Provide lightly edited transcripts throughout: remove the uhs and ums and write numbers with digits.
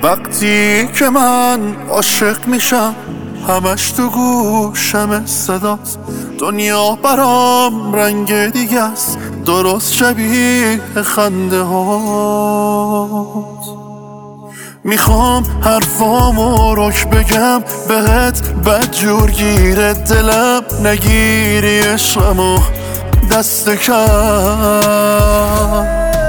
وقتی که من عاشق میشم همش تو گوشم صداست. دنیا برام رنگ دیگه است، درست شبیه خنده هات. میخوام حرفامو رک بگم بهت، بدجور گیره دلم نگیری عشقمو دست کم.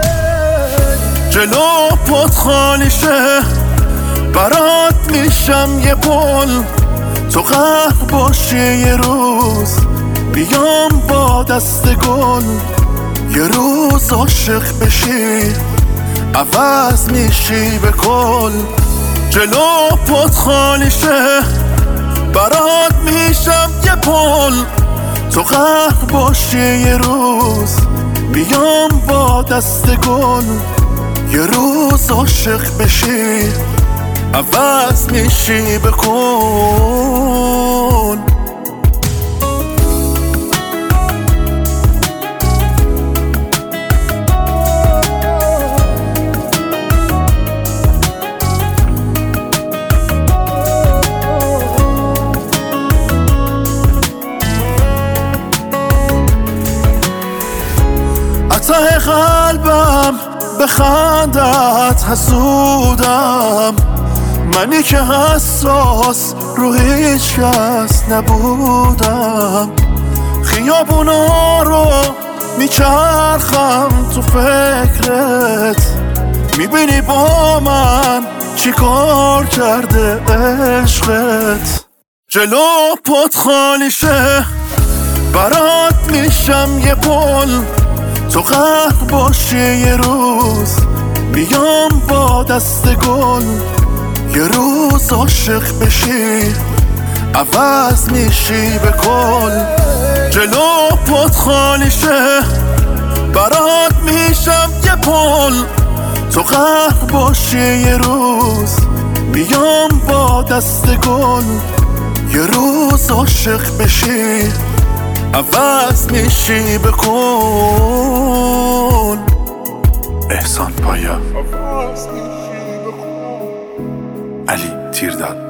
جلو پات خالی شه برات میشم یه پل، تو قهر باشی یه روز بیام با دست گل. یه روز عاشق بشی عوض میشی به کل. جلو پات خالی شه برات میشم یه پل، تو قهر باشی یه روز بیام با دست گل. یه روز عاشق بشی عوض میشی به کل. ته قلبم به خندت حسودم، منی که حساس رو هیچ کس نبودم. خیابونا رو میچرخم تو فکرت، میبینی با من چی کار کرده عشقت. جلو پات خالی شه برات میشم یه پل، تو قهر باشی یه روز بیام با دست گل. یه روز عاشق بشی عوض میشی به کل. جلو پات خالی شه برات میشم یه پل، تو قهر باشی یه روز بیام با دست گل. یه روز عاشق بشی عوض میشی به کل. احسان پایا، علی تیرداد.